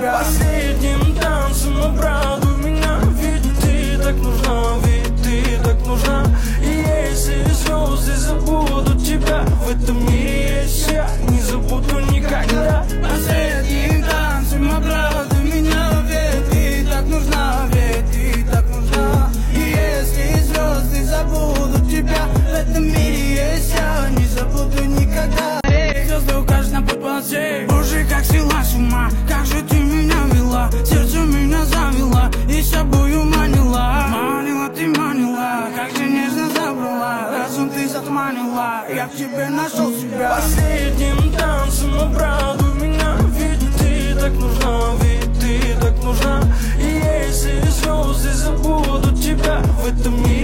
себя. Последним танцем обрадуй меня, ведь ты так нужна, ведь ты так нужна. И если звезды забудут тебя, в этом мире есть я, не забуду никогда. Последним танцем обрадуй меня, ведь ты так нужна, ведь ты так нужна. И если звезды забудут тебя, в этом мире есть я, не забуду никогда. Звезды укажут на путь ползей. Боже, как сила с ума, как же ты меня вела, сердце меня завела и с собою манила. Манила, ты манила, как же нежно забрала, разум ты затуманила, я в тебе нашел себя. Последним танцем обрадуй меня, ведь ты так нужна, ведь ты так нужна. И если звезды забудут тебя, в этом мире